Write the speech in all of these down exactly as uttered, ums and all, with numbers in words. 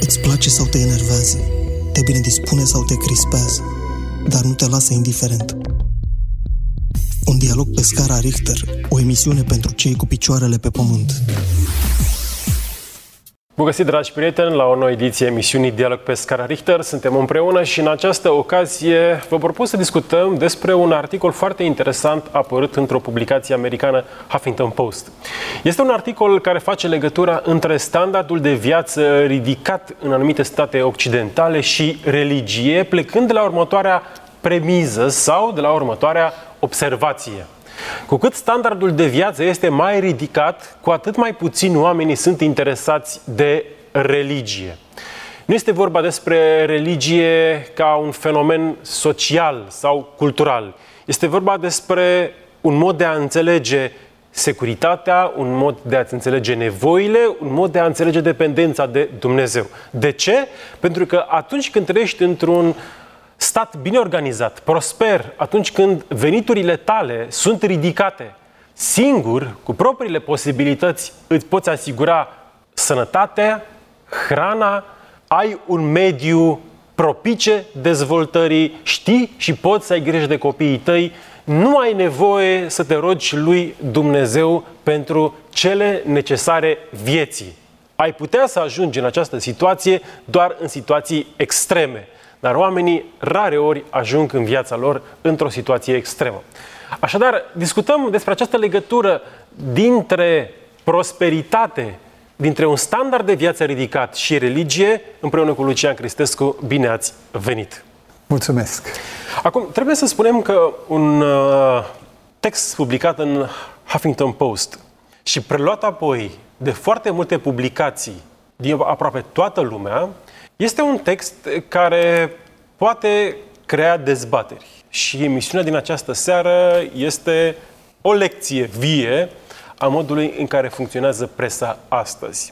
Îți place sau te enervează, te binedispune sau te crispează, dar nu te lasă indiferent. Un dialog pe scara Richter, o emisiune pentru cei cu picioarele pe pământ. Bun găsit, dragi prieteni, la o nouă ediție a emisiunii Dialog pe scara Richter. Suntem împreună și în această ocazie vă propun să discutăm despre un articol foarte interesant apărut într-o publicație americană, Huffington Post. Este un articol care face legătura între standardul de viață ridicat în anumite state occidentale și religie, plecând de la următoarea premiză sau de la următoarea observație. Cu cât standardul de viață este mai ridicat, cu atât mai puțini oamenii sunt interesați de religie. Nu este vorba despre religie ca un fenomen social sau cultural. Este vorba despre un mod de a înțelege securitatea, un mod de a-ți înțelege nevoile, un mod de a înțelege dependența de Dumnezeu. De ce? Pentru că atunci când trăiești într-un stat bine organizat, prosper, atunci când veniturile tale sunt ridicate, singur, cu propriile posibilități, îți poți asigura sănătatea, hrana, ai un mediu propice dezvoltării, știi și poți să ai grijă de copiii tăi, nu ai nevoie să te rogi lui Dumnezeu pentru cele necesare vieții. Ai putea să ajungi în această situație doar în situații extreme. Dar oamenii rare ori ajung în viața lor într-o situație extremă. Așadar, discutăm despre această legătură dintre prosperitate, dintre un standard de viață ridicat și religie, împreună cu Lucian Cristescu. Bine ați venit! Mulțumesc! Acum, trebuie să spunem că un uh, text publicat în Huffington Post și preluat apoi de foarte multe publicații din aproape toată lumea, este un text care poate crea dezbateri. Și emisiunea din această seară este o lecție vie a modului în care funcționează presa astăzi.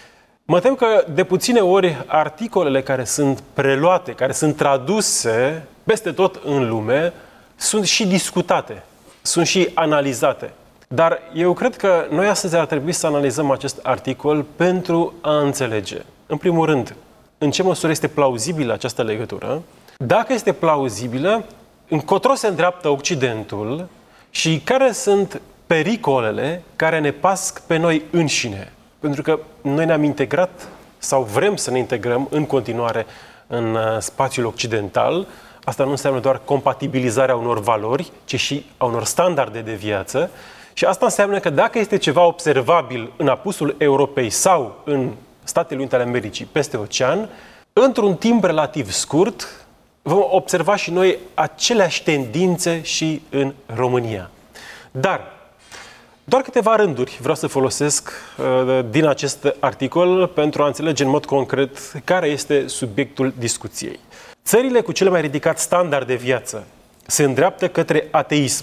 Mă tem că de puține ori articolele care sunt preluate, care sunt traduse peste tot în lume, sunt și discutate, sunt și analizate. Dar eu cred că noi astăzi ar trebui să analizăm acest articol pentru a înțelege, în primul rând, în ce măsură este plauzibilă această legătură, dacă este plauzibilă, încotro se îndreaptă Occidentul și care sunt pericolele care ne pasc pe noi înșine. Pentru că noi ne-am integrat sau vrem să ne integrăm în continuare în spațiul occidental. Asta nu înseamnă doar compatibilizarea unor valori, ci și a unor standarde de viață. Și asta înseamnă că dacă este ceva observabil în apusul Europei sau în Statele Unite ale Americii, peste ocean, într-un timp relativ scurt, vom observa și noi aceleași tendințe și în România. Dar, doar câteva rânduri vreau să folosesc uh, din acest articol pentru a înțelege în mod concret care este subiectul discuției. Țările cu cele mai ridicat standard de viață se îndreaptă către ateism.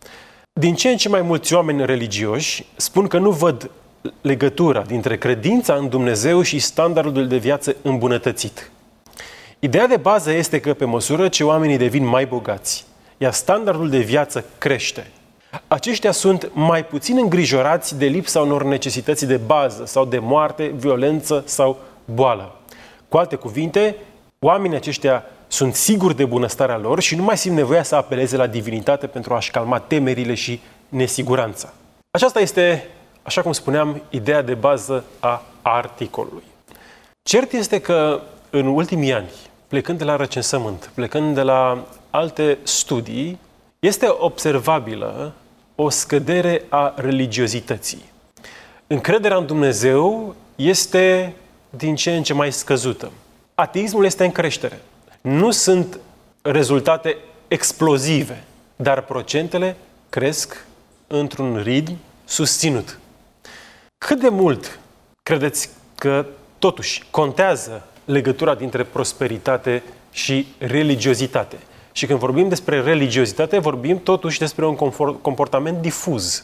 Din ce în ce mai mulți oameni religioși spun că nu văd legătura dintre credința în Dumnezeu și standardul de viață îmbunătățit. Ideea de bază este că pe măsură ce oamenii devin mai bogați, iar standardul de viață crește, aceștia sunt mai puțin îngrijorați de lipsa unor necesități de bază sau de moarte, violență sau boală. Cu alte cuvinte, oamenii aceștia sunt siguri de bunăstarea lor și nu mai simt nevoia să apeleze la divinitate pentru a-și calma temerile și nesiguranța. Aceasta este, așa cum spuneam, ideea de bază a articolului. Cert este că în ultimii ani, plecând de la recensământ, plecând de la alte studii, este observabilă o scădere a religiozității. Încrederea în Dumnezeu este din ce în ce mai scăzută. Ateismul este în creștere. Nu sunt rezultate explozive, dar procentele cresc într-un ritm susținut. Cât de mult credeți că totuși contează legătura dintre prosperitate și religiozitate? Și când vorbim despre religiozitate, vorbim totuși despre un comportament difuz.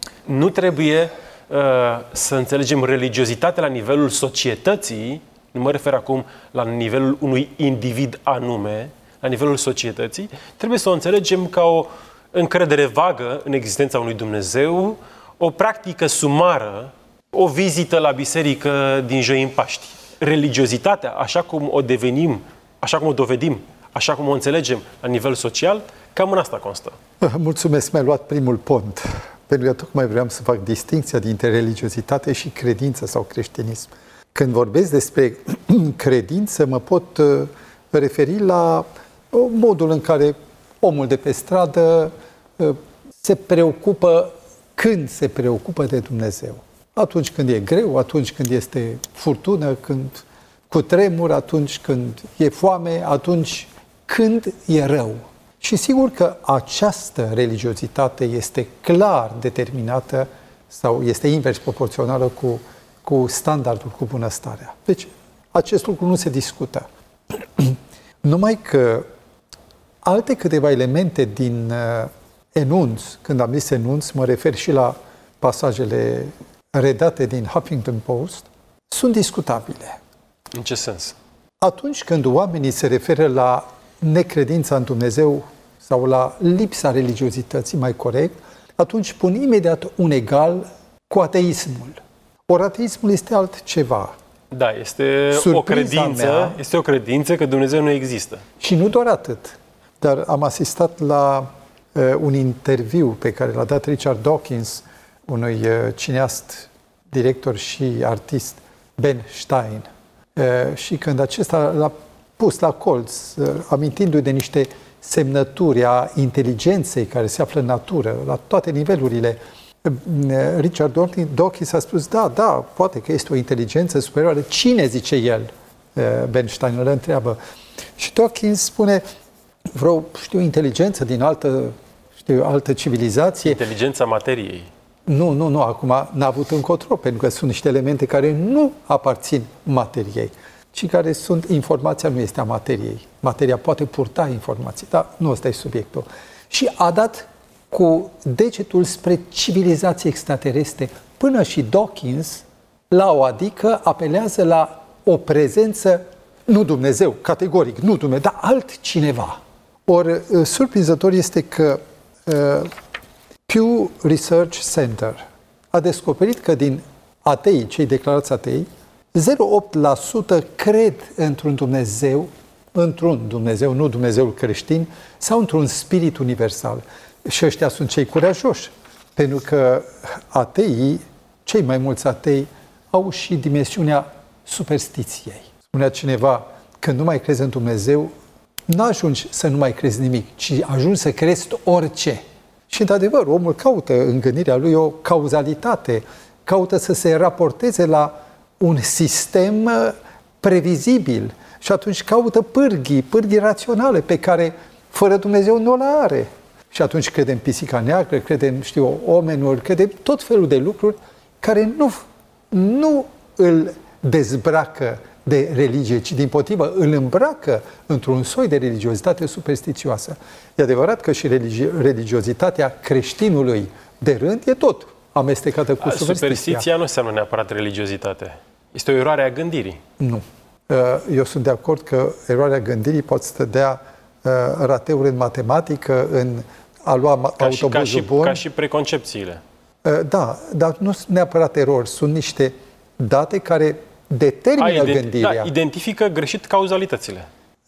Nu trebuie uh, să înțelegem religiozitatea la nivelul societății, nu mă refer acum la nivelul unui individ anume, la nivelul societății, trebuie să o înțelegem ca o încredere vagă în existența unui Dumnezeu, o practică sumară, o vizită la biserică din joi în Paști. religiozitatea, așa cum o devenim, așa cum o dovedim, așa cum o înțelegem la nivel social, cam în asta constă. Mulțumesc, mi-ai luat primul pont. Pentru că tocmai vreau să fac distincția dintre religiozitate și credință sau creștinism. Când vorbesc despre credință, mă pot referi la modul în care omul de pe stradă se preocupă, când se preocupă de Dumnezeu. Atunci când e greu, atunci când este furtună, când cu tremur, atunci când e foame, atunci când e rău. Și sigur că această religiozitate este clar determinată sau este invers proporțională cu, cu standardul, cu bunăstarea. Deci, acest lucru nu se discută. Numai că alte câteva elemente din uh, enunț, când am zis enunț, mă refer și la pasajele redate din Huffington Post, sunt discutabile. În ce sens? Atunci când oamenii se referă la necredința în Dumnezeu sau la lipsa religiozității, mai corect, atunci pun imediat un egal cu ateismul. Ori ateismul este altceva. Da, este Surpriza o credință, mea, este o credință că Dumnezeu nu există. Și nu doar atât, dar am asistat la uh, un interviu pe care l-a dat Richard Dawkins, unui uh, cineast, director și artist, Ben Stein. Uh, și când acesta l-a pus la colț, uh, amintindu-i de niște semnături a inteligenței care se află în natură, la toate nivelurile, uh, Richard Dawkins a spus, da, da, poate că este o inteligență superioară. Cine, zice el? Uh, Ben Stein îl întreabă. Și Dawkins spune, vreo, știu, inteligență din altă, știu, altă civilizație. Inteligența materiei. Nu, nu, nu, acum n-a avut încotro, pentru că sunt niște elemente care nu aparțin materiei, ci care sunt, informația nu este a materiei. Materia poate purta informații, dar nu ăsta e subiectul. Și a dat cu degetul spre civilizații extraterestre, până și Dawkins, la o adică, apelează la o prezență, nu Dumnezeu, categoric, nu Dumnezeu, dar altcineva. Ori, surprinzător este că uh, Pew Research Center a descoperit că din atei, cei declarați atei, zero virgulă opt la sută cred într-un Dumnezeu, într-un Dumnezeu, nu Dumnezeul creștin, sau într-un spirit universal. Și ăștia sunt cei curajoși, pentru că ateii, cei mai mulți atei, au și dimensiunea superstiției. Spunea cineva, când nu mai crezi în Dumnezeu, nu ajungi să nu mai crezi nimic, ci ajungi să crezi orice. Și, într-adevăr, omul caută în gândirea lui o cauzalitate, caută să se raporteze la un sistem previzibil și atunci caută pârghii, pârghii raționale pe care, fără Dumnezeu, nu le are. Și atunci crede în pisica neagră, crede în, știu, omenuri, crede în tot felul de lucruri care nu, nu îl dezbracă de religie, ci dimpotrivă îl îmbracă într-un soi de religiozitate superstițioasă. E adevărat că și religi- religiozitatea creștinului de rând e tot amestecată cu superstiția. Superstiția nu înseamnă neapărat religiozitate. Este o eroare a gândirii. Nu. Eu sunt de acord că eroarea gândirii poate să te dea rateuri în matematică, în a lua ca autobuzul ca și, bun. Ca și preconcepțiile. Da, dar nu sunt neapărat erori. Sunt niște date care determină A, ident- gândirea. Da, identifică greșit cauzalitățile.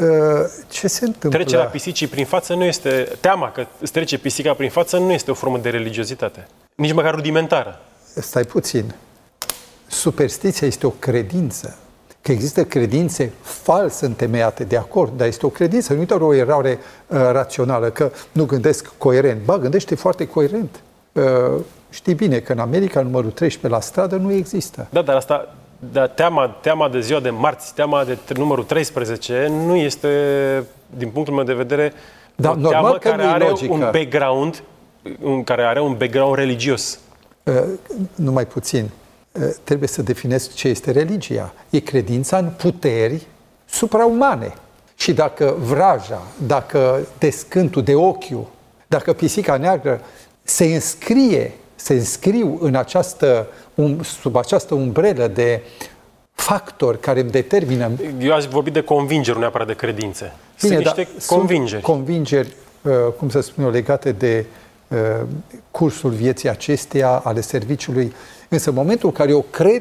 Ce se întâmplă? Trecerea pisicii prin față nu este... Teama că îți trece pisica prin față nu este o formă de religiozitate. Nici măcar rudimentară. Stai puțin. Superstiția este o credință. Că există credințe fals întemeiate, de acord, dar este o credință, nu e doar o eroare uh, rațională, că nu gândesc coerent. Ba, gândește foarte coerent. Uh, știi bine că în America numărul treisprezece la stradă nu există. Da, dar asta... Dar teama, teama de ziua de marți, teama de numărul treisprezece nu este, din punctul meu de vedere, da, o normal teamă că care nu e are logică. un background, un, care are un background religios. Uh, numai puțin. Uh, trebuie să definezi ce este religia. E credința în puteri supraumane. Și dacă vraja, dacă descântul de ochiu, dacă pisica neagră se înscrie, se înscriu în această, um, sub această umbrelă de factori care îmi determină... Eu aș vorbi de convingeri, nu neapărat de credințe. Bine, sunt niște convingeri. Sunt convingeri, uh, cum să spun eu, legate de uh, cursul vieții acesteia, ale serviciului. Însă în momentul în care eu cred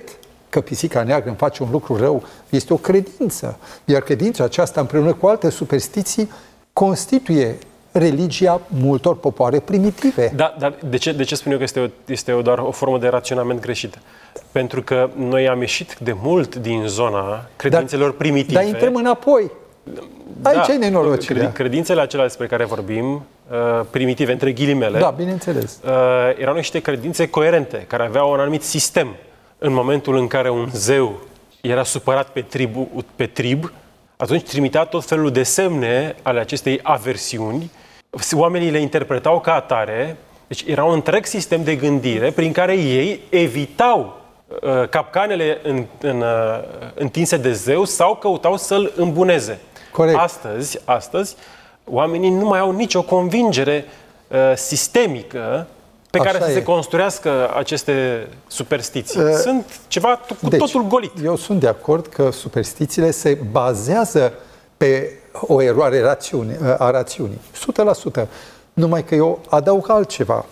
că pisica neagră îmi face un lucru rău, este o credință. Iar credința aceasta, împreună cu alte superstiții, constituie religia multor popoare primitive. Da, dar de ce, de ce spun eu că este, o, este o, doar o formă de raționament greșită? Pentru că noi am ieșit de mult din zona credințelor dar, primitive. Dar intrăm înapoi. Aici da, e nenorocirea. Credințele acelea despre care vorbim, uh, primitive, între ghilimele, da, bineînțeles. Uh, erau niște credințe coerente, care aveau un anumit sistem. În momentul în care un zeu era supărat pe, tribu, pe trib, atunci trimitea tot felul de semne ale acestei aversiuni. Oamenii le interpretau ca atare. Deci era un întreg sistem de gândire prin care ei evitau uh, capcanele în, în, uh, întinse de zeu sau căutau să-l îmbuneze. Corect. Astăzi, astăzi, oamenii nu mai au nicio convingere uh, sistemică pe Așa care să e. se construiască aceste superstiții. Uh, Sunt ceva cu deci, totul golit. Eu sunt de acord că superstițiile se bazează pe o eroare rațiune, a rațiunii. o sută la sută. Numai că eu adaug altceva.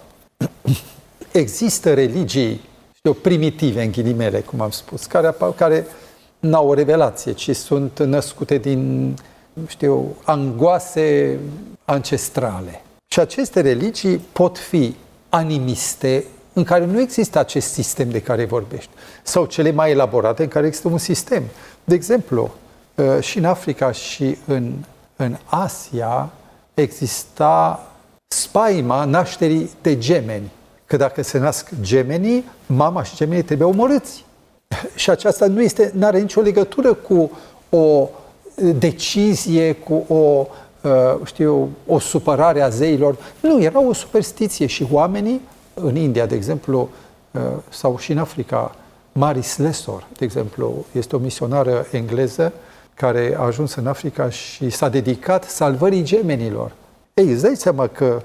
Există religii, știu, primitive, în ghilimele, cum am spus, care, care n-au o revelație, ci sunt născute din, știu, angoase ancestrale. Și aceste religii pot fi animiste, în care nu există acest sistem de care vorbești, sau cele mai elaborate, în care există un sistem. De exemplu, și în Africa și în, în Asia exista spaima nașterii de gemeni. Că dacă se nasc gemenii, mama și gemenii trebuie omorâți. Și aceasta nu este, n-are nicio legătură cu o decizie, cu o, știu, o supărare a zeilor. Nu, era o superstiție și oamenii, în India, de exemplu, sau și în Africa, Maris Lessor, de exemplu, este o misionară engleză care a ajuns în Africa și s-a dedicat salvării gemenilor. Ei, îți dai seama că,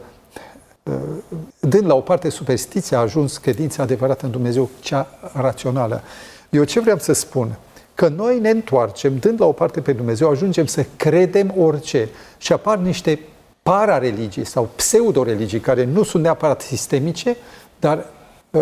dând la o parte superstiția, a ajuns credința adevărată în Dumnezeu, cea rațională. Eu ce vreau să spun? Că noi ne întoarcem, dând la o parte pe Dumnezeu, ajungem să credem orice. Și apar niște para-religii sau pseudo-religii, care nu sunt neapărat sistemice, dar uh,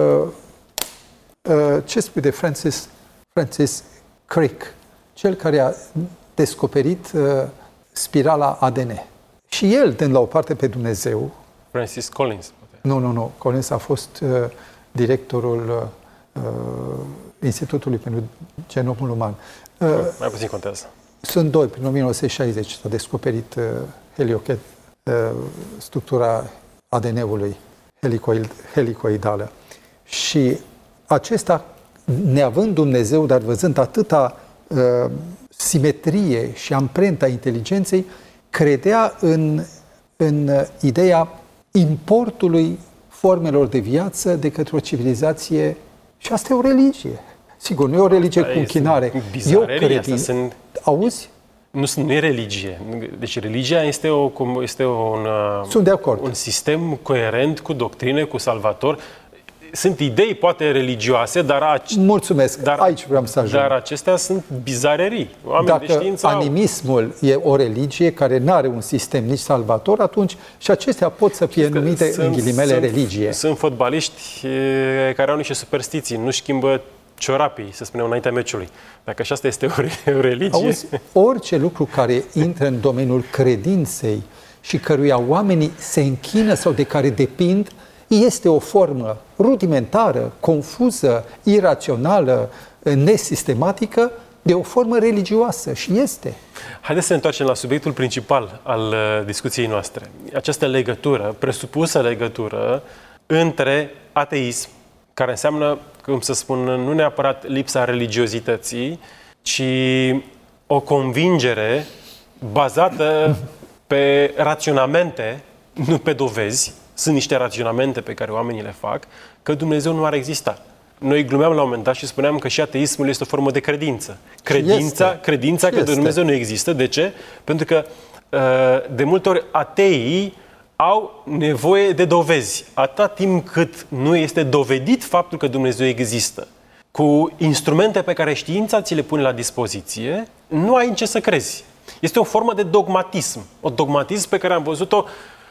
uh, ce spui de Francis, Francis Crick, cel care a descoperit uh, spirala A D N. Și el, dând la o parte pe Dumnezeu... Francis Collins. Poate. Nu, nu, nu. Collins a fost uh, directorul uh, Institutului pentru Genomul Uman. Uh, Mai puțin contează. Sunt doi. Prin o mie nouă sute șaizeci s-a descoperit uh, helioche, uh, structura A D N-ului helicoid, helicoidală. Și acesta, neavând Dumnezeu, dar văzând atâta uh, simetrie și amprenta inteligenței, credea în, în ideea importului formelor de viață de către o civilizație. Și asta e o religie. Sigur, nu e o religie asta cu închinare. Eu cred. Sunt... Auzi? Nu, nu e religie. Deci religia este, o, este un, Sunt de acord. un sistem coerent cu doctrine, cu salvator. Sunt idei, poate, religioase, dar... Ac- Mulțumesc, dar, aici vreau să ajung. Dar acestea sunt bizarerii. Oameni Dacă de știință animismul au... e o religie care nu are un sistem nici salvator, atunci și acestea pot să fie numite, sunt, în ghilimele, sunt, religie. Sunt fotbaliști care au niște superstiții, nu schimbă ciorapii, să spunem, înaintea meciului. Dacă și asta este o, o religie... Auzi, orice lucru care intră în domeniul credinței și căruia oamenii se închină sau de care depind, este o formă rudimentară, confuză, irațională, nesistematică, de o formă religioasă. Și este. Haideți să ne întoarcem la subiectul principal al uh, discuției noastre. Această legătură, presupusă legătură, între ateism, care înseamnă, cum să spun, nu neapărat lipsa religiozității, ci o convingere bazată pe raționamente, nu pe dovezi. Sunt niște raționamente pe care oamenii le fac, că Dumnezeu nu ar exista. Noi glumeam la un moment dat și spuneam că și ateismul este o formă de credință. Credința, este. credința că este. Dumnezeu nu există. De ce? Pentru că de multe ori ateii au nevoie de dovezi. Atâta timp cât nu este dovedit faptul că Dumnezeu există, cu instrumente pe care știința ți le pune la dispoziție, nu ai în ce să crezi. Este o formă de dogmatism. O dogmatism pe care am văzut-o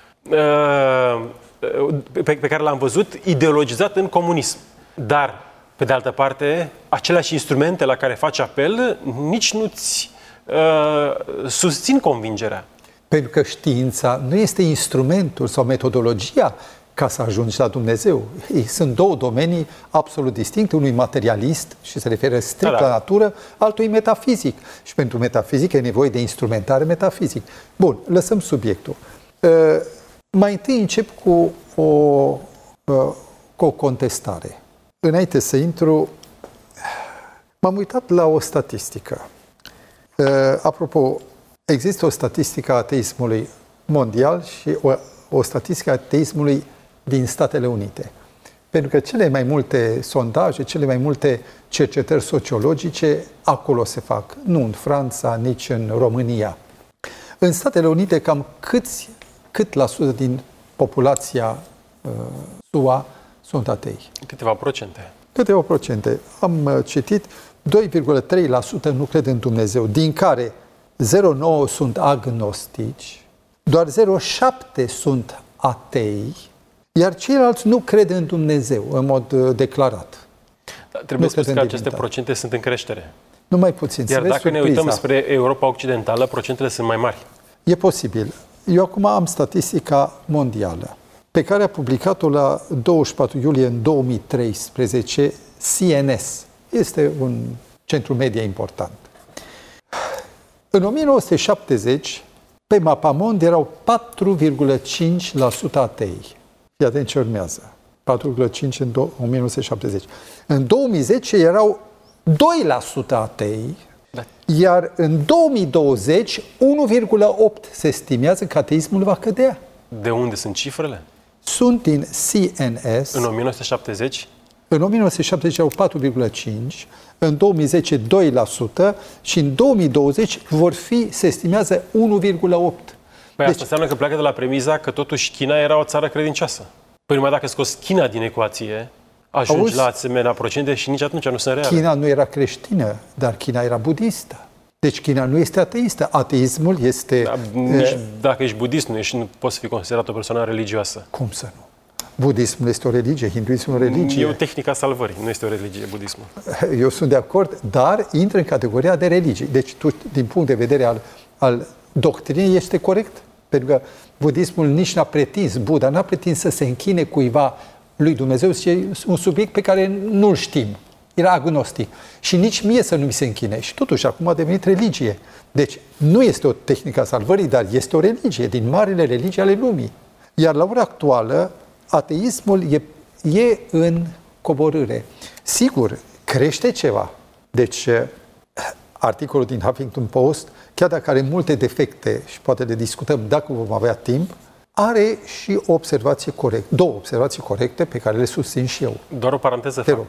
pe care l-am văzut ideologizat în comunism. Dar Pe de altă parte, aceleași instrumente la care faci apel nici nu-ți uh, susțin convingerea. Pentru că știința nu este instrumentul sau metodologia ca să ajungi la Dumnezeu. Sunt două domenii absolut distincte, unui materialist și se referă strict da, da. la natură, altui metafizic. Și pentru metafizic e nevoie de instrumentare metafizic. Bun, lăsăm subiectul. Uh, mai întâi încep cu o, uh, cu o contestare. Înainte să intru, m-am uitat la o statistică. Uh, apropo, există o statistică a ateismului mondial și o, o statistică a ateismului din Statele Unite. Pentru că cele mai multe sondaje, cele mai multe cercetări sociologice acolo se fac. Nu în Franța, nici în România. În Statele Unite, cam câți, cât la sută din populația uh, S U A sunt atei? Câteva procente. Câteva procente. Am uh, citit, doi virgulă trei la sută nu cred în Dumnezeu, din care zero virgulă nouă la sută sunt agnostici, doar zero virgulă șapte la sută sunt atei, iar ceilalți nu cred în Dumnezeu, în mod uh, declarat. Da, trebuie spus că aceste procente sunt în creștere. Numai puțin. Iar dacă surpriza. ne uităm spre Europa Occidentală, procentele sunt mai mari. E posibil. Eu acum am statistica mondială, pe care a publicat-o la douăzeci și patru iulie în două mii treisprezece C N S. Este un centru media important. În o mie nouă sute șaptezeci, pe mapamond erau patru virgulă cinci la sută atei. Fii atent ce urmează. patru virgulă cinci în o mie nouă sute șaptezeci. În două mii zece erau doi la sută atei, da. Iar în două mii douăzeci, unu virgulă opt la sută se estimează că ateismul va cădea. De unde sunt cifrele? Sunt din C N S. În o mie nouă sute șaptezeci? În o mie nouă sute șaptezeci erau patru virgulă cinci, în două mii zece doi la sută și în două mii douăzeci vor fi, se estimează, unu virgulă opt la sută. Păi deci, asta înseamnă că pleacă de la premiza că totuși China era o țară credincioasă. Păi numai dacă scoți China din ecuație, ajungi auzi, la asemenea procente și nici atunci nu sunt reale. China nu era creștină, dar China era budistă. Deci China nu este ateistă. Ateismul este... Da, nici dacă ești budist, nu, ești, nu poți fi considerat o persoană religioasă. Cum să nu? Budismul este o religie, hinduismul o religie. E o tehnică a salvării, nu este o religie, budismul. Eu sunt de acord, dar intră în categoria de religii. Deci tu, din punct de vedere al, al doctrinei, este corect. Pentru că budismul nici n-a pretins, Buddha n-a pretins să se închine cuiva lui Dumnezeu, e un subiect pe care nu-l știm. Era agnostic. Și nici mie să nu mi se închine. Și totuși acum a devenit religie. Deci nu este o tehnică a salvării, dar este o religie, din marile religii ale lumii. Iar la ora actuală, ateismul e, e în coborâre. Sigur, crește ceva. Deci, articolul din Huffington Post, chiar dacă are multe defecte și poate le discutăm dacă vom avea timp, are și o observație corectă, două observații corecte pe care le susțin și eu. Doar o paranteză fac.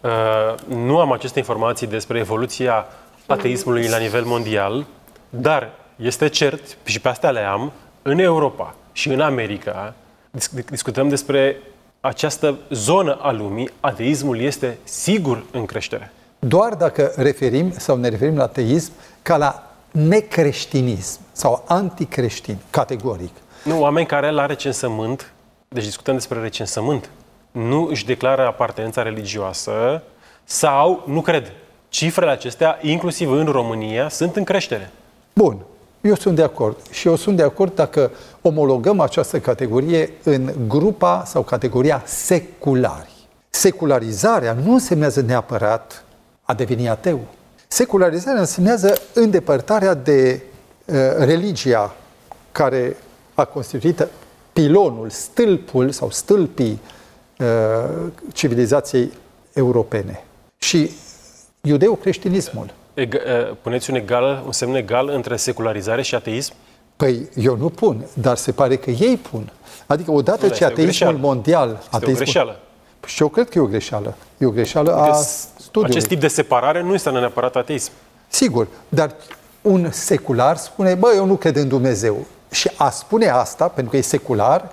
Uh, nu am aceste informații despre evoluția ateismului la nivel mondial, dar este cert, și pe astea le am, în Europa și în America, discutăm despre această zonă a lumii, ateismul este sigur în creștere. Doar dacă referim sau ne referim la ateism ca la necreștinism sau anticreștin, categoric. Nu, oameni care la recensământ, deci discutăm despre recensământ, nu își declară apartenența religioasă sau nu cred. Cifrele acestea, inclusiv în România, sunt în creștere. Bun, eu sunt de acord. Și eu sunt de acord dacă omologăm această categorie în grupa sau categoria seculari. Secularizarea nu însemnează neapărat a deveni ateu. Secularizarea însemnează îndepărtarea de uh, religia care a constituit pilonul, stâlpul sau stâlpii uh, civilizației europene. Și iudeo-creștinismul. Eg- uh, puneți un egal, un semn egal între secularizare și ateism? Păi eu nu pun, dar se pare că ei pun. Adică odată nu, ce ateismul mondial... Este ateismul, o greșeală. Și eu cred că e o greșeală. E o greșeală a studiului. Acest tip de separare nu este neapărat ateism. Sigur, dar un secular spune, bă, eu nu cred în Dumnezeu. Și a spune asta, pentru că e secular,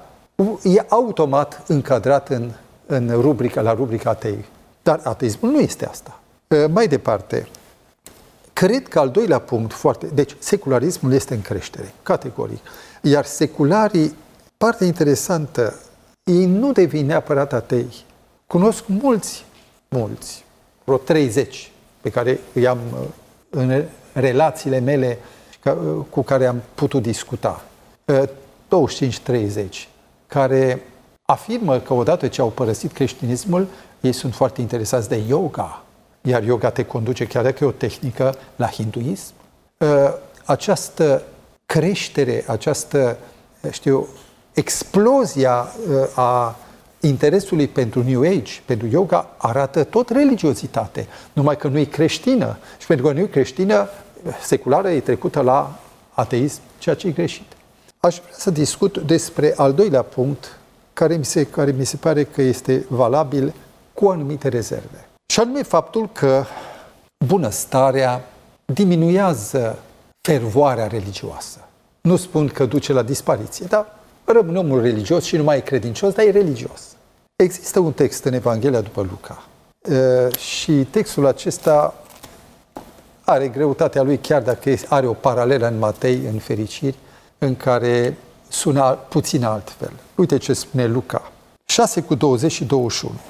e automat încadrat în, în rubrica, la rubrica atei. Dar ateismul nu este asta. Mai departe, cred că al doilea punct foarte... Deci, secularismul este în creștere, categoric. Iar secularii, partea interesantă, ei nu devin neapărat atei. Cunosc mulți, mulți vreo treizeci pe care îi am în relațiile mele cu care am putut discuta. douăzeci și cinci treizeci, care afirmă că odată ce au părăsit creștinismul, ei sunt foarte interesați de yoga, iar yoga te conduce, chiar dacă e o tehnică, la hinduism. Această creștere, această, știu, explozia a interesului pentru New Age, pentru yoga, arată tot religiozitate, numai că nu e creștină. Și pentru că nu e creștină, seculară, e trecută la ateism, ceea ce e greșit. Aș vrea să discut despre al doilea punct, care mi se, care mi se pare că este valabil cu anumite rezerve. Și anume faptul că bunăstarea diminuează fervoarea religioasă. Nu spun că duce la dispariție, dar rămâne omul religios și nu mai e credincios, dar e religios. Există un text în Evanghelia după Luca și textul acesta are greutatea lui, chiar dacă are o paralelă în Matei, în Fericiri, în care sună puțin altfel. Uite ce spune Luca, șase cu douăzeci și douăzeci și unu.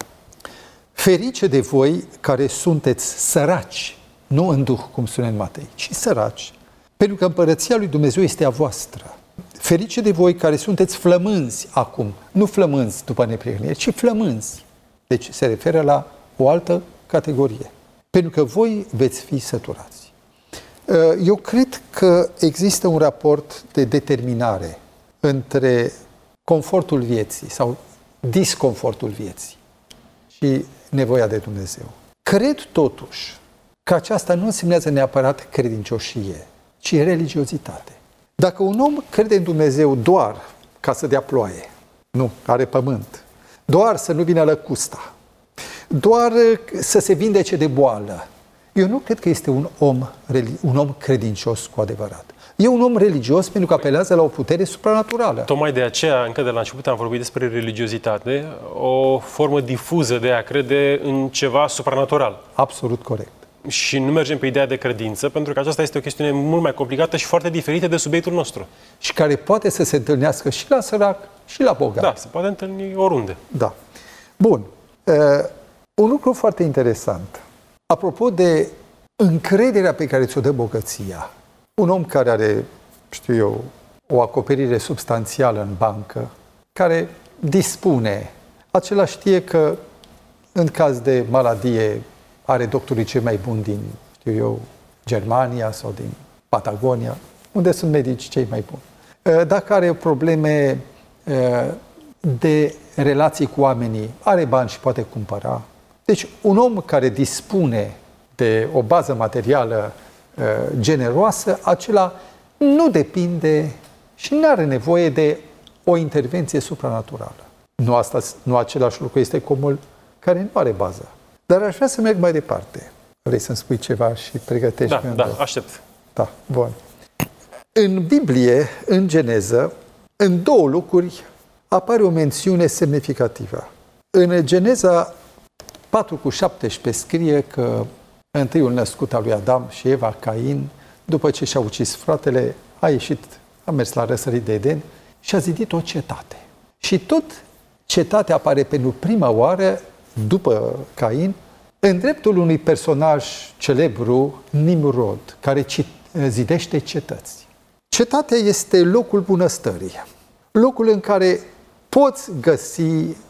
Ferice de voi care sunteți săraci, nu în duh, cum spune în Matei, ci săraci, pentru că împărăția lui Dumnezeu este a voastră. Ferice de voi care sunteți flămânzi acum, nu flămânzi după neprihănire, ci flămânzi. Deci se referă la o altă categorie. Pentru că voi veți fi săturați. Eu cred că există un raport de determinare între confortul vieții sau disconfortul vieții și nevoia de Dumnezeu. Cred totuși că aceasta nu însemnează neapărat credincioșie, ci religiozitate. Dacă un om crede în Dumnezeu doar ca să dea ploaie, nu, are pământ, doar să nu vină lăcusta, doar să se vindece de boală, eu nu cred că este un om, un om credincios cu adevărat. E un om religios pentru că apelează la o putere supranaturală. Tocmai de aceea, încă de la început, am vorbit despre religiozitate, o formă difuză de a crede în ceva supranatural. Absolut corect. Și nu mergem pe ideea de credință, pentru că aceasta este o chestiune mult mai complicată și foarte diferită de subiectul nostru. Și care poate să se întâlnească și la sărac și la bogat. Da, se poate întâlni oriunde. Da. Bun. Uh, un lucru foarte interesant. Apropo de încrederea pe care ți-o dă bogăția. Un om care are, știu eu, o acoperire substanțială în bancă, care dispune, acela știe că în caz de maladie are doctorii cei mai buni din, știu eu, Germania sau din Patagonia, unde sunt medici cei mai buni. Dacă are probleme de relații cu oamenii, are bani și poate cumpăra. Deci un om care dispune de o bază materială generoasă, acela nu depinde și nu are nevoie de o intervenție supranaturală. Nu, asta, nu același lucru este cu omul care nu are bază. Dar aș vrea să merg mai departe. Vrei să-mi spui ceva și pregătești? Da, da, aștept. Da, bun. În Biblie, în Geneză, în două lucruri apare o mențiune semnificativă. În Geneza patru cu șaptesprezece scrie că întâiul născut al lui Adam și Eva, Cain, după ce și-a ucis fratele, a ieșit, a mers la răsărit de Eden și a zidit o cetate. Și tot cetatea apare pentru prima oară, după Cain, în dreptul unui personaj celebru, Nimrod, care zidește cetăți. Cetatea este locul bunăstării, locul în care poți găsi,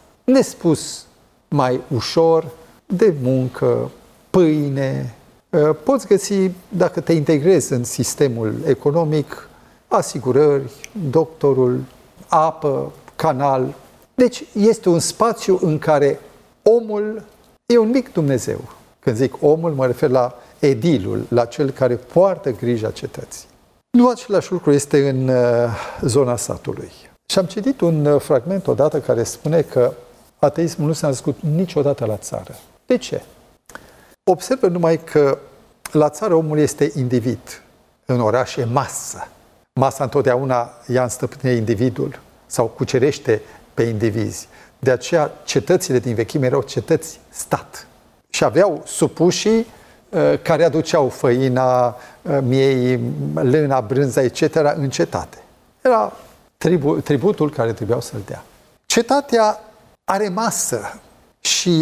nespus mai ușor, de muncă, pâine, poți găsi, dacă te integrezi în sistemul economic, asigurări, doctorul, apă, canal. Deci este un spațiu în care omul e un mic Dumnezeu. Când zic omul, mă refer la edilul, la cel care poartă grija cetății. Nu același lucru este în zona satului. Și am citit un fragment odată care spune că ateismul nu s-a născut niciodată la țară. De ce? Observă numai că la țară omul este individ, în oraș e masă. Masa întotdeauna ia în stăpânire individul sau cucerește pe indivizi. De aceea cetățile din vechime erau cetăți stat. Și aveau supușii uh, care aduceau făina, uh, miei, lâna, brânza, et cetera în cetate. Era tribu, tributul care trebuiau să-l dea. Cetatea are masă și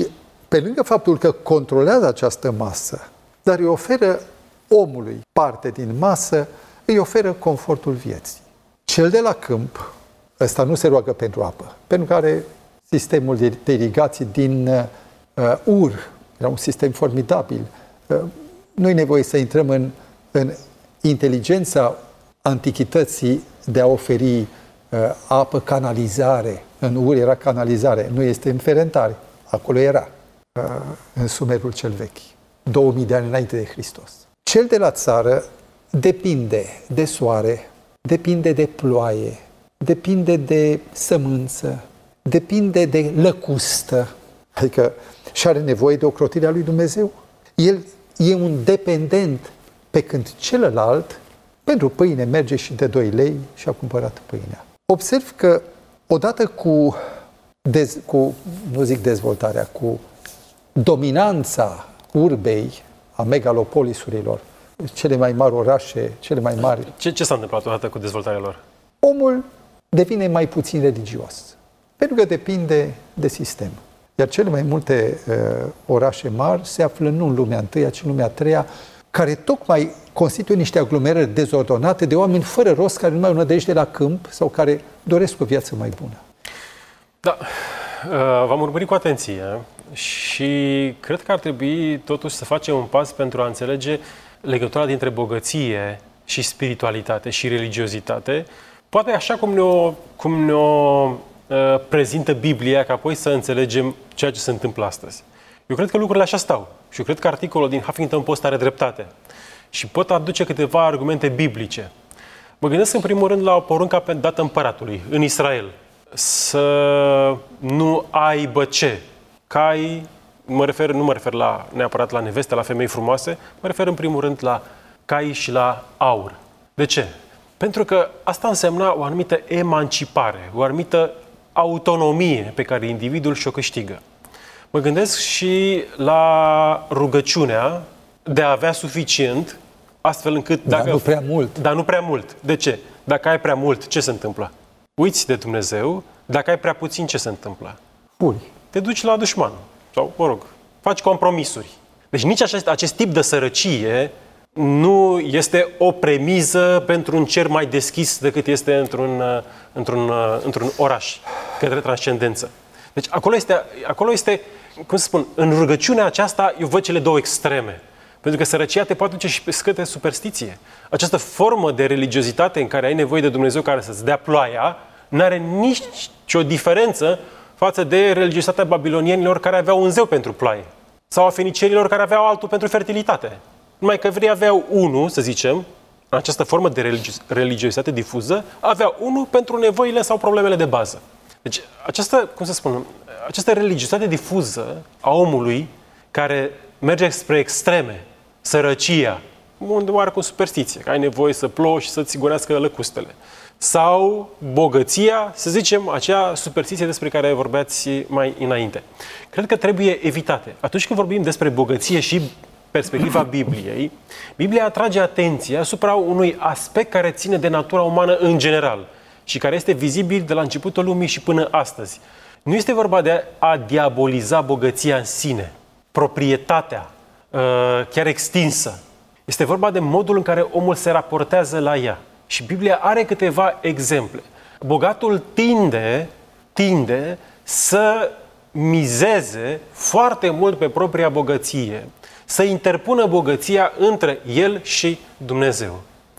pe lângă faptul că controlează această masă, dar îi oferă omului parte din masă, îi oferă confortul vieții. Cel de la câmp, ăsta nu se roagă pentru apă, pentru că are sistemul de irigații din uh, Ur, era un sistem formidabil. Uh, nu e nevoie să intrăm în, în inteligența antichității de a oferi uh, apă, canalizare. În Ur era canalizare, nu este înferentare. Acolo era, uh, în Sumerul cel vechi, două mii de ani înainte de Hristos. Cel de la țară depinde de soare, depinde de ploaie, depinde de sămânță, depinde de lăcustă, adică și are nevoie de ocrotirea lui Dumnezeu. El e un dependent, pe când celălalt, pentru pâine, merge și de doi lei și a cumpărat pâinea. Observ că odată cu, dez, cu, nu zic dezvoltarea, cu dominanța urbei, a megalopolisurilor, cele mai mari orașe, cele mai mari... Ce, ce s-a întâmplat odată cu dezvoltarea lor? Omul devine mai puțin religios, pentru că depinde de sistem. Iar cele mai multe uh, orașe mari se află nu în lumea întâia, ci în lumea a treia, care tocmai constituie niște aglomerări dezordonate de oameni fără rost, care nu mai au nădejde la câmp sau care doresc o viață mai bună. Da, uh, v-am urmărit cu atenție și cred că ar trebui totuși să facem un pas pentru a înțelege legătura dintre bogăție și spiritualitate și religiozitate, poate așa cum ne-o, cum ne-o uh, prezintă Biblia, ca apoi să înțelegem ceea ce se întâmplă astăzi. Eu cred că lucrurile așa stau și eu cred că articolul din Huffington Post are dreptate și pot aduce câteva argumente biblice. Mă gândesc în primul rând la o poruncă dată împăratului în Israel, să nu aibă ce? Cai, mă refer, nu mă refer la, neapărat la neveste, la femei frumoase, mă refer în primul rând la cai și la aur. De ce? Pentru că asta însemna o anumită emancipare, o anumită autonomie pe care individul și-o câștigă. Mă gândesc și la rugăciunea de a avea suficient, astfel încât... Dacă, dar nu prea mult. Dar nu prea mult. De ce? Dacă ai prea mult, ce se întâmplă? Uiți de Dumnezeu. Dacă ai prea puțin, ce se întâmplă? Furi. Te duci la dușman. Sau, mă rog, faci compromisuri. Deci nici acest, acest tip de sărăcie nu este o premiză pentru un cer mai deschis decât este într-un, într-un, într-un oraș, către transcendență. Deci acolo este, acolo este, cum să spun, în rugăciunea aceasta eu văd cele două extreme. Pentru că sărăcia te poate duce și pe scăte superstiție. Această formă de religiozitate în care ai nevoie de Dumnezeu care să-ți dea ploaia, n-are nicio diferență față de religiozitatea babilonienilor care aveau un zeu pentru ploaie. Sau a fenicienilor care aveau altul pentru fertilitate. Numai că vrei aveau unul, să zicem, în această formă de religi- religiozitate difuză, aveau unul pentru nevoile sau problemele de bază. Deci această, cum să spun, această religiozitate difuză a omului care merge spre extreme, sărăcia, unde oarecum superstiție, că ai nevoie să plouă și să-ți gonească lăcustele. Sau bogăția, să zicem, acea superstiție despre care vorbeați mai înainte. Cred că trebuie evitate. Atunci când vorbim despre bogăție și perspectiva Bibliei, Biblia atrage atenția asupra unui aspect care ține de natura umană în general și care este vizibil de la începutul lumii și până astăzi. Nu este vorba de a diaboliza bogăția în sine, proprietatea, chiar extinsă. Este vorba de modul în care omul se raportează la ea. Și Biblia are câteva exemple. Bogatul tinde, tinde să mizeze foarte mult pe propria bogăție, să interpună bogăția între el și Dumnezeu.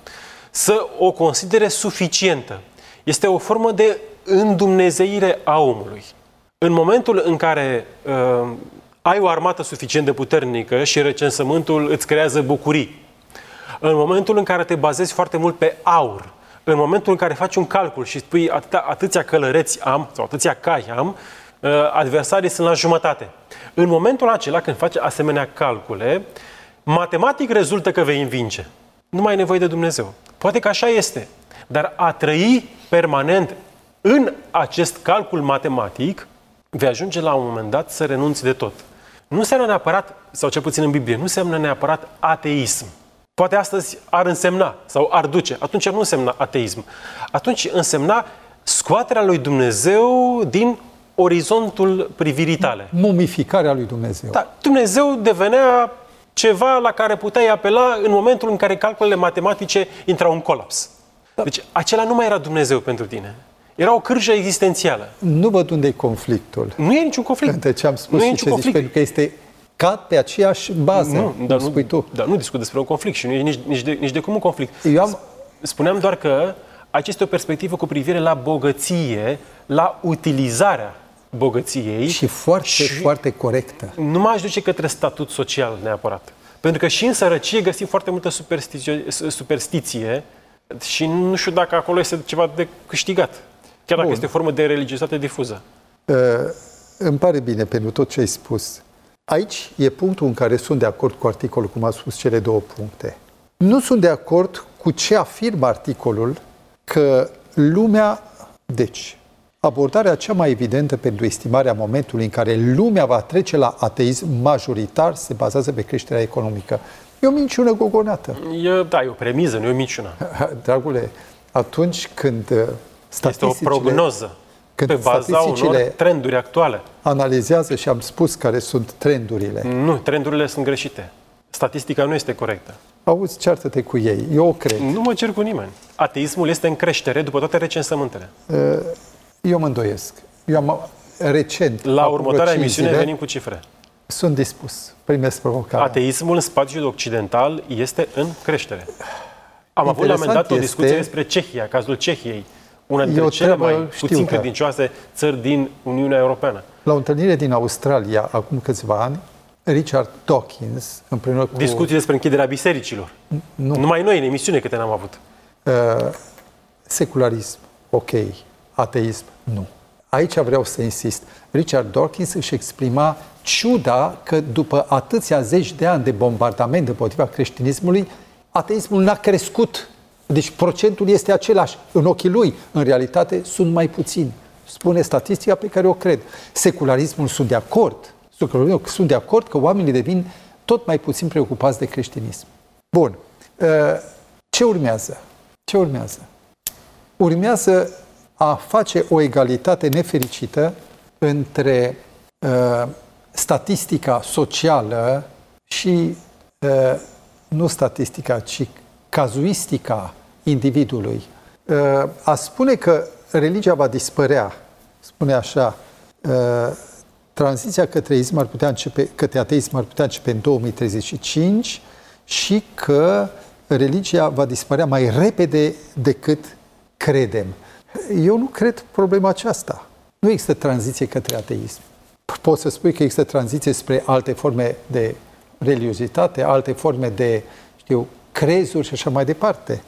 Să o considere suficientă. Este o formă de îndumnezeire a omului. În momentul în care uh, ai o armată suficient de puternică și recensământul îți creează bucurii, în momentul în care te bazezi foarte mult pe aur, în momentul în care faci un calcul și spui atâtea, atâția călăreți am sau atâția cai am, uh, adversarii sunt la jumătate. În momentul acela, când faci asemenea calcule, matematic rezultă că vei învinge. Nu mai ai nevoie de Dumnezeu. Poate că așa este, dar a trăi permanent în acest calcul matematic, vei ajunge la un moment dat să renunți de tot. Nu înseamnă neapărat, sau cel puțin în Biblie, nu înseamnă neapărat ateism. Poate astăzi ar însemna sau ar duce. Atunci nu însemna ateism. Atunci însemna scoaterea lui Dumnezeu din orizontul privirii tale. Mumificarea lui Dumnezeu. Da, Dumnezeu devenea ceva la care puteai apela în momentul în care calculele matematice intrau în colaps. Da. Deci acela nu mai era Dumnezeu pentru tine. Era o cârjă existențială. Nu văd unde e conflictul. Nu e niciun conflict. Între ce am spus nu și ce zici, pentru că este cad pe aceeași bază. Nu, dar nu, spui tu. Dar nu discut despre un conflict și nu e nici, nici, de, nici de cum un conflict. Eu am... Spuneam doar că aici este o perspectivă cu privire la bogăție, la utilizarea bogăției. Și foarte, și foarte corectă. Nu m-aș duce către statut social neapărat. Pentru că și în sărăcie găsim foarte multă superstiție și nu știu dacă acolo este ceva de câștigat. Chiar dacă Bun. este o formă de religiozitate difuză. Uh, îmi pare bine pentru tot ce ai spus. Aici e punctul în care sunt de acord cu articolul, cum am spus, cele două puncte. Nu sunt de acord cu ce afirmă articolul, că lumea... Deci, abordarea cea mai evidentă pentru estimarea momentului în care lumea va trece la ateism majoritar se bazează pe creșterea economică. E o minciună gogonată. E, da, e o premiză, nu e o minciună. Dragule, atunci când statisticile... Este o prognoză când pe baza unor trenduri actuale. Analizează și am spus care sunt trendurile. Nu, trendurile sunt greșite. Statistica nu este corectă. Auzi, ceartă-te cu ei. Eu o cred. Nu mă cer cu nimeni. Ateismul este în creștere după toate recensământele. Eu mă îndoiesc. Eu am recent... La următoarea emisiune zile, venim cu cifre. Sunt dispus. Primesc provocarea. Ateismul în spațiul occidental este în creștere. Am avut la un moment dat o discuție este... despre Cehia, cazul Cehiei. Una dintre cele mai puțin credincioase țări din Uniunea Europeană. La o întâlnire din Australia, acum câțiva ani, Richard Dawkins, împreună cu... Discuții despre închiderea bisericilor. Nu. Numai noi, în emisiune, câte n-am avut. Uh, secularism, ok. Ateism, nu. Aici vreau să insist. Richard Dawkins își exprima ciuda că după atâția zeci de ani de bombardament împotriva creștinismului, ateismul n-a crescut. Deci procentul este același în ochii lui. În realitate sunt mai puțini. Spune statistica pe care o cred. Secularismul sunt de acord. Sunt de acord că oamenii devin tot mai puțin preocupați de creștinism. Bun. Ce urmează? Ce urmează? Urmează a face o egalitate nefericită între uh, statistica socială și uh, nu statistica, ci cazuistica individului. Uh, a spune că religia va dispărea, spune așa, uh, tranziția către ateism ar putea începe, către ateism ar putea începe în două mii treizeci și cinci și că religia va dispărea mai repede decât credem. Eu nu cred problema aceasta. Nu există tranziție către ateism. Poți să spui că există tranziție spre alte forme de religiozitate, alte forme de, știu, crezuri și așa mai departe.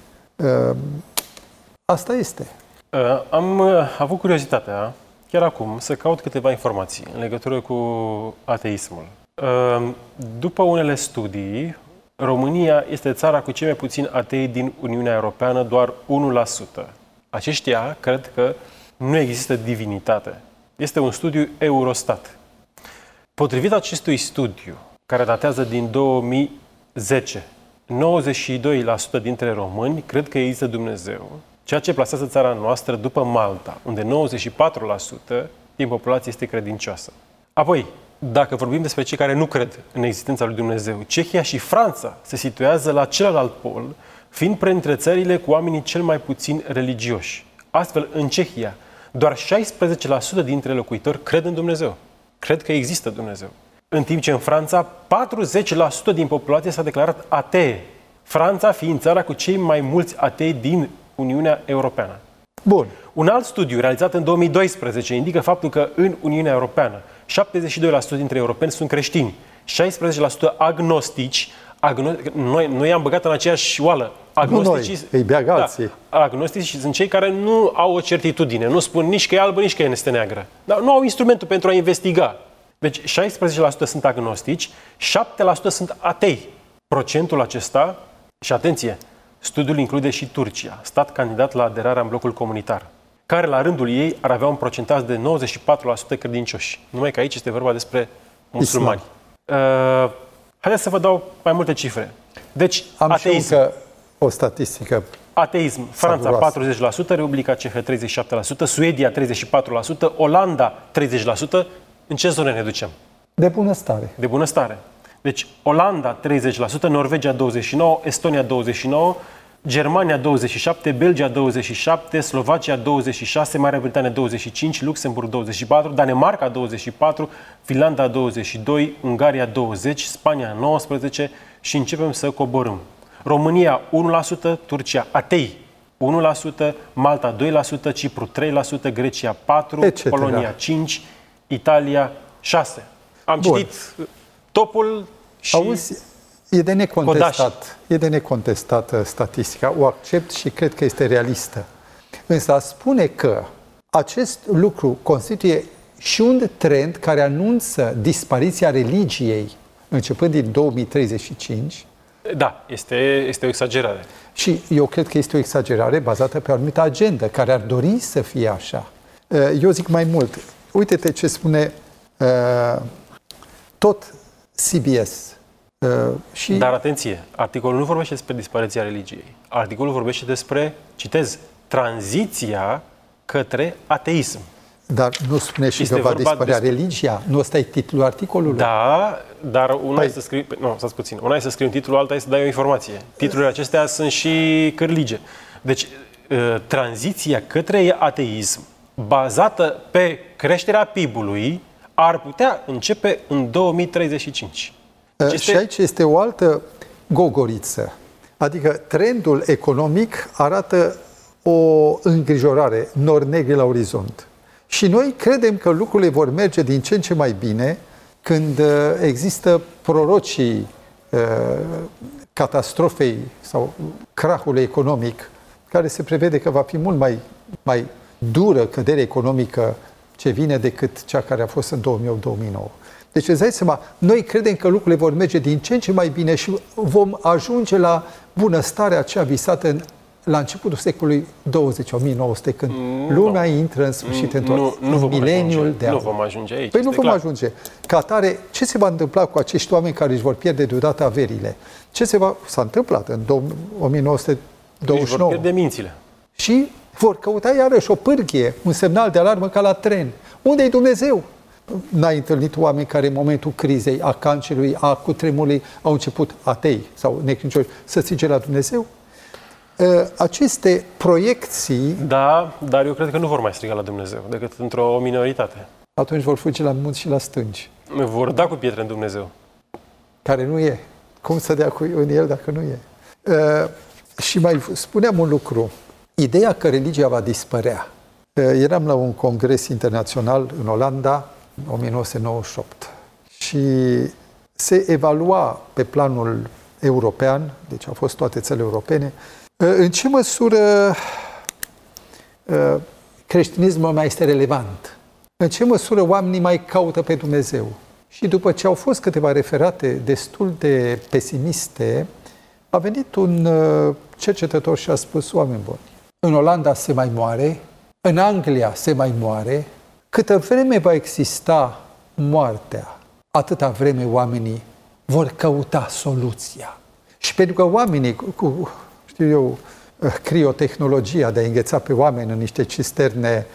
Asta este. Am avut curiozitatea, chiar acum, să caut câteva informații în legătură cu ateismul. După unele studii, România este țara cu cei mai puțini atei din Uniunea Europeană, doar unu la sută. Aceștia cred că nu există divinitate. Este un studiu Eurostat. Potrivit acestui studiu, care datează din două mii zece, nouăzeci și doi la sută dintre români cred că există Dumnezeu, ceea ce plasează țara noastră după Malta, unde nouăzeci și patru la sută din populație este credincioasă. Apoi, dacă vorbim despre cei care nu cred în existența lui Dumnezeu, Cehia și Franța se situează la celălalt pol, fiind printre țările cu oamenii cel mai puțin religioși. Astfel, în Cehia, doar șaisprezece la sută dintre locuitori cred în Dumnezeu. Cred că există Dumnezeu. În timp ce în Franța, patruzeci la sută din populație s-a declarat atee. Franța fiind țara cu cei mai mulți atei din Uniunea Europeană. Bun. Un alt studiu realizat în două mii doisprezece indică faptul că în Uniunea Europeană șaptezeci și doi la sută dintre europeni sunt creștini, șaisprezece la sută agnostici. Agno... Noi, noi am băgat în aceeași oală. Agnosticii, nu noi, îi da, agnosticii sunt cei care nu au o certitudine, nu spun nici că e albă, nici că este neagră. Dar nu au instrumentul pentru a investiga. Deci șaisprezece la sută sunt agnostici, șapte la sută sunt atei. Procentul acesta, și atenție, studiul include și Turcia, stat candidat la aderarea în blocul comunitar, care la rândul ei ar avea un procentaj de nouăzeci și patru la sută credincioși. Numai că aici este vorba despre musulmani. Uh, haideți să vă dau mai multe cifre. Deci, Am ateism. și încă o statistică Ateism. Franța Savuroasă. patruzeci la sută, Republica Cehă treizeci și șapte la sută, Suedia treizeci și patru la sută, Olanda treizeci la sută. În ce zone ne ducem? De bunăstare. De bunăstare. Deci Olanda treizeci la sută, Norvegia douăzeci și nouă la sută, Estonia douăzeci și nouă la sută, Germania douăzeci și șapte la sută, Belgia douăzeci și șapte la sută, Slovacia douăzeci și șase la sută, Marea Britanie douăzeci și cinci la sută, Luxemburg douăzeci și patru la sută, Danemarca douăzeci și patru la sută, Finlanda douăzeci și doi la sută, Ungaria douăzeci la sută, Spania nouăsprezece la sută și începem să coborâm. România unu la sută, Turcia atei unu la sută, Malta doi la sută, Cipru trei la sută, Grecia patru la sută, Polonia cinci la sută, Italia șase la sută. Am Bun. citit topul și... Auzi, e de necontestat, e de necontestat statistica, o accept și cred că este realistă. Însă a spune că acest lucru constituie și un trend care anunță dispariția religiei începând din două mii treizeci și cinci. Da, este, este o exagerare. Și eu cred că este o exagerare bazată pe o anumită agendă care ar dori să fie așa. Eu zic mai mult. Uite-te ce spune uh, tot C B S. Uh, și... Dar atenție, articolul nu vorbește despre dispariția religiei. Articolul vorbește despre, citez, tranziția către ateism. Dar nu spune și Este că va vorba dispărea despre... religia? Nu ăsta e titlul articolului? Da, dar una Păi- e să scrii... Nu, stați puțin. Una e să scrii un titlu, alta e să dai o informație. Titlurile acestea sunt și cârlige. Deci, uh, tranziția către ateism, bazată pe creșterea P I B-ului, ar putea începe în două mii treizeci și cinci. Uh, Deci Și aici este o altă gogoriță. Adică trendul economic arată o îngrijorare, nori negri la orizont. Și noi credem că lucrurile vor merge din ce în ce mai bine când uh, există prorocii uh, catastrofei sau crahului economic, care se prevede că va fi mult mai, mai dură cădere economică ce vine decât cea care a fost în două mii opt două mii nouă. Deci îți dai seama, noi credem că lucrurile vor merge din ce în ce mai bine și vom ajunge la bunăstarea aceea visată în, la începutul secolului douăzeci, o mie nouă sute, când Nu. lumea intră în sfârșit într-o nu, nu în vom mileniul ajunge. de Nu aur. vom ajunge aici. Păi nu este vom clar. ajunge. Ca atare, ce se va întâmpla cu acești oameni care își vor pierde deodată averile? Ce se va... S-a întâmplat în o mie nouă sute douăzeci și nouă. Își vor pierde mințile. Și vor căuta iarăși o pârghie, un semnal de alarmă ca la tren. Unde-i Dumnezeu? N-ai întâlnit oameni care în momentul crizei, a cancerului, a cutremurului, au început atei sau necredincioși să țige la Dumnezeu? Aceste proiecții... Da, dar eu cred că nu vor mai striga la Dumnezeu, decât într-o minoritate. Atunci vor fugi la munți și la stânci. Vor da cu pietre în Dumnezeu. Care nu e. Cum să dea cu în el dacă nu e? Uh, și mai spuneam un lucru. Ideea că religia va dispărea. Uh, eram la un congres internațional în Olanda, o mie nouă sute nouăzeci și opt. Și se evalua pe planul european, deci au fost toate țările europene, uh, în ce măsură uh, creștinismul mai este relevant. În ce măsură oamenii mai caută pe Dumnezeu. Și după ce au fost câteva referate destul de pesimiste, a venit un cercetător și a spus: oameni buni, în Olanda se mai moare, în Anglia se mai moare, câtă vreme va exista moartea, atâta vreme oamenii vor căuta soluția. Și pentru că oamenii cu, cu știu eu, criotehnologia de a îngheța pe oameni în niște cisterne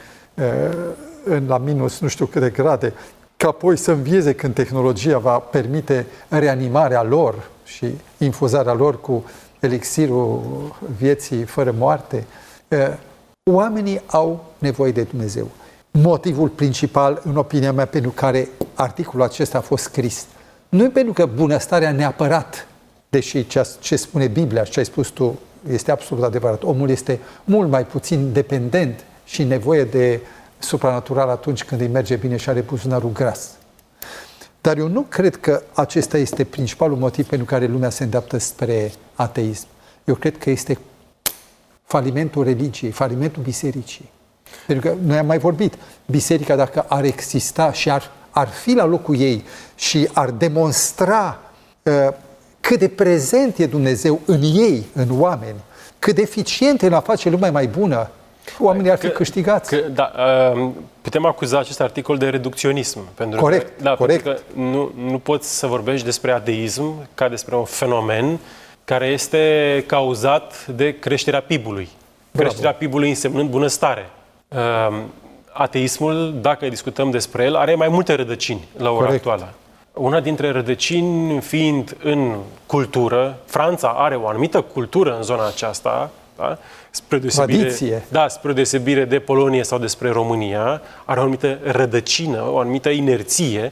în la minus nu știu câte grade, ca apoi să învieze când tehnologia va permite reanimarea lor și infuzarea lor cu elixirul vieții fără moarte. Oamenii au nevoie de Dumnezeu. Motivul principal, în opinia mea, pentru care articolul acesta a fost scris, nu e pentru că bunăstarea neapărat, deși ce spune Biblia și ce ai spus tu este absolut adevărat, omul este mult mai puțin dependent și nevoie de supranatural atunci când îi merge bine și are buzunarul gras. Dar eu nu cred că acesta este principalul motiv pentru care lumea se îndreaptă spre ateism. Eu cred că este falimentul religiei, falimentul bisericii. Pentru că noi am mai vorbit, biserica dacă ar exista și ar, ar fi la locul ei și ar demonstra uh, cât de prezent e Dumnezeu în ei, în oameni, cât de eficient e în a face lumea mai bună, oamenii ar fi că, câștigați. Că, da, putem acuza acest articol de reducționism. Pentru corect, că, da, corect. Pentru că nu, nu poți să vorbești despre ateism ca despre un fenomen care este cauzat de creșterea P I B-ului. Bravo. Creșterea P I B-ului însemnând bunăstare. Ateismul, dacă discutăm despre el, are mai multe rădăcini la ora Corect. actuală. Una dintre rădăcini fiind în cultură. Franța are o anumită cultură în zona aceasta, da? Spre deosebire, Tradiție. da, spre deosebire de Polonia sau despre România, are o anumită rădăcină, o anumită inerție.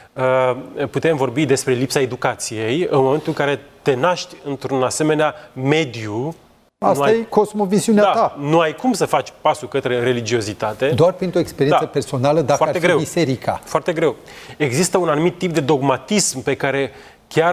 Putem vorbi despre lipsa educației în momentul în care te naști într-un asemenea mediu. Asta ai, e cosmoviziunea da, ta. Nu ai cum să faci pasul către religiozitate. Doar printr-o experiență Da. personală, dacă Foarte ar fi greu. biserica. Foarte greu. Există un anumit tip de dogmatism pe care chiar,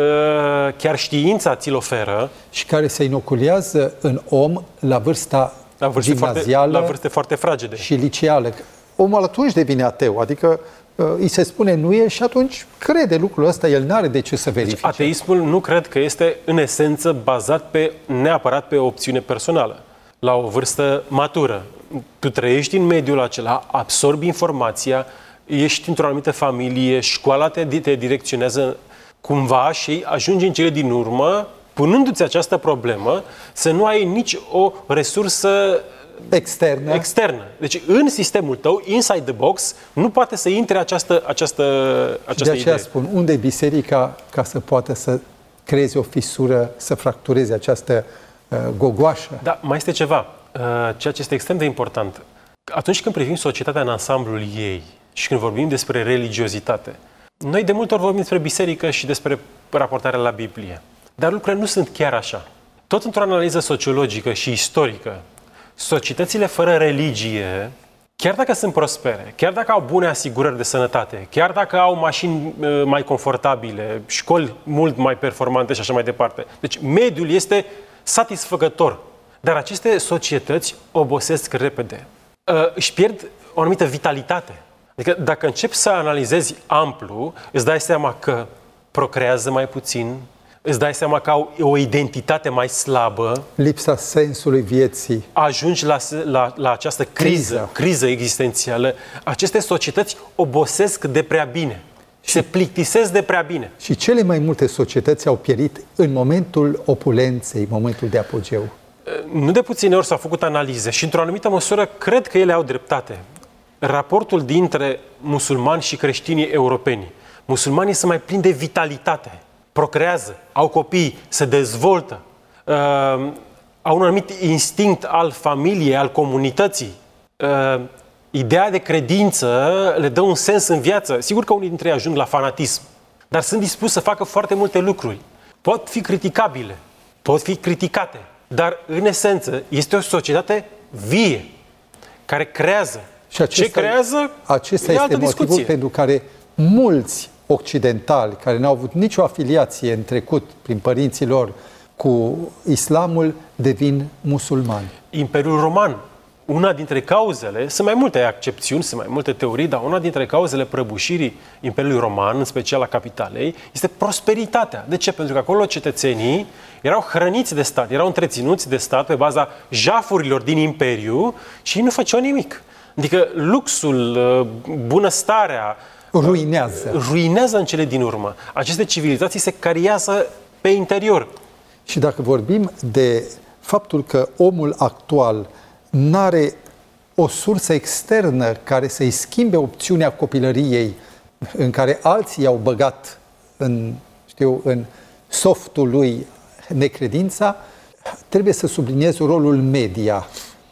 uh, chiar știința ți-l oferă. Și care se inoculează în om la vârsta La vârste, foarte, gimnazială la vârste foarte fragede. și liceală. Omul atunci devine ateu, adică uh, îi se spune nu e și atunci crede lucrul ăsta, el n-are de ce să verifice. Deci, ateismul nu cred că este în esență bazat pe, neapărat pe o opțiune personală. La o vârstă matură. Tu trăiești în mediul acela, absorbi informația, ești într-o anumită familie, școala te, te direcționează cumva și ajungi în cele din urmă, punându-ți această problemă, să nu ai nici o resursă Externă. externă. Deci în sistemul tău, inside the box, nu poate să intre această, această, această de aceea idee. spun, unde e biserica ca să poată să creeze o fisură, să fractureze această uh, gogoașă? Da, mai este ceva, uh, ceea ce este extrem de important. Atunci când privim societatea în ansamblul ei și când vorbim despre religiozitate, noi de multe ori vorbim despre biserică și despre raportarea la Biblie. Dar lucrurile nu sunt chiar așa. Tot într-o analiză sociologică și istorică, societățile fără religie, chiar dacă sunt prospere, chiar dacă au bune asigurări de sănătate, chiar dacă au mașini uh, mai confortabile, școli mult mai performante și așa mai departe. Deci mediul este satisfăcător. Dar aceste societăți obosesc repede. Uh, își pierd o anumită vitalitate. Adică dacă începi să analizezi amplu, îți dai seama că procrează mai puțin, îți dai seama că au o identitate mai slabă, Lipsa sensului vieții. ajungi la, la, la această criză, Criză. criză existențială. Aceste societăți obosesc de prea bine. Se plictisesc de prea bine. Și cele mai multe societăți au pierit în momentul opulenței, momentul de apogeu. Nu de puține ori s-au făcut analize și într-o anumită măsură cred că ele au dreptate. Raportul dintre musulmani și creștinii europeni. Musulmanii sunt mai plini de vitalitate, procrează, au copii, se dezvoltă, uh, au un anumit instinct al familiei, al comunității. Uh, ideea de credință le dă un sens în viață. Sigur că unii dintre ei ajung la fanatism, dar sunt dispuși să facă foarte multe lucruri. Pot fi criticabile, pot fi criticate, dar în esență este o societate vie, care creează. Și acesta, Ce creează acesta e este altă motivul discuție. pentru care mulți occidentali, care n-au avut nicio afiliație în trecut prin părinții lor cu islamul, devin musulmani. Imperiul Roman, una dintre cauzele, sunt mai multe accepțiuni, sunt mai multe teorii, dar una dintre cauzele prăbușirii Imperiului Roman, în special a capitalei, este prosperitatea. De ce? Pentru că acolo cetățenii erau hrăniți de stat, erau întreținuți de stat pe baza jafurilor din imperiu și nu făceau nimic. Adică luxul, bunăstarea Ruinează. ruinează în cele din urmă. Aceste civilizații se cariază pe interior. Și dacă vorbim de faptul că omul actual n-are o sursă externă care să-i schimbe opțiunea copilăriei în care alții i-au băgat în, știu, în softul lui necredința, trebuie să subliniez rolul media.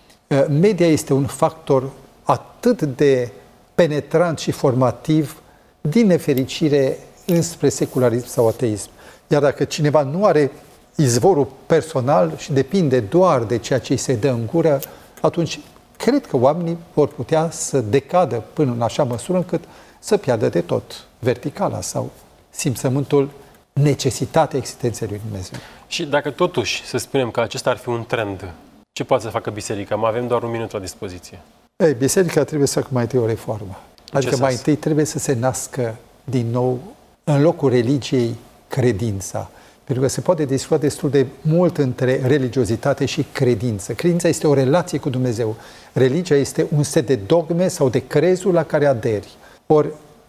Media este un factor atât de penetrant și formativ, din nefericire, înspre secularism sau ateism. Iar dacă cineva nu are izvorul personal și depinde doar de ceea ce îi se dă în gură, atunci cred că oamenii vor putea să decadă până în așa măsură încât să piardă de tot verticala sau simțământul necesitatea existenței lui Dumnezeu. Și dacă totuși să spunem că acesta ar fi un trend, ce poate să facă biserica? Mai avem doar un minut la dispoziție. Ei, biserica trebuie să facă mai întâi o reformă. Adică mai întâi trebuie să se nască din nou în locul religiei credința. Pentru că se poate discuta destul de mult între religiozitate și credință. Credința este o relație cu Dumnezeu. Religia este un set de dogme sau de crezuri la care aderi. Ori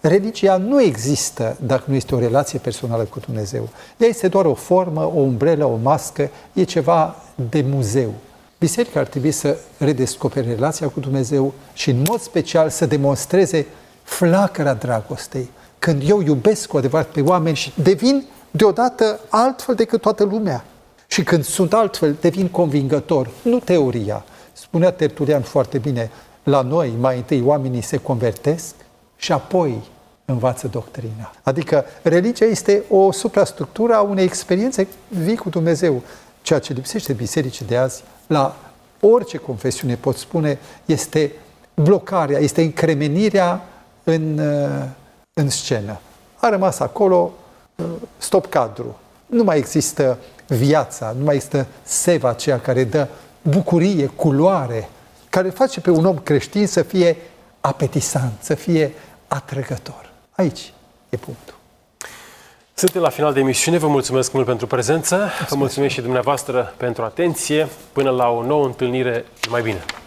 Religia nu există dacă nu este o relație personală cu Dumnezeu. Ea este doar o formă, o umbrelă, o mască, e ceva de muzeu. Biserica ar trebui să redescopere relația cu Dumnezeu și în mod special să demonstreze flacăra dragostei. Când eu iubesc cu adevărat pe oameni și devin deodată altfel decât toată lumea. Și când sunt altfel, devin convingător, nu teoria. Spunea Tertulian foarte bine, la noi mai întâi oamenii se convertesc și apoi învață doctrina. Adică religia este o suprastructură a unei experiențe vii cu Dumnezeu. Ceea ce lipsește bisericii de azi, la orice confesiune pot spune, este blocarea, este încremenirea în, în scenă. A rămas acolo stop cadru. Nu mai există viața, nu mai există seva aceea care dă bucurie, culoare, care face pe un om creștin să fie apetisant, să fie atrăgător. Aici e punctul. Suntem la final de emisiune. Vă mulțumesc mult pentru prezență. Mulțumesc. Vă mulțumesc și dumneavoastră pentru atenție. Până la o nouă întâlnire, mai bine!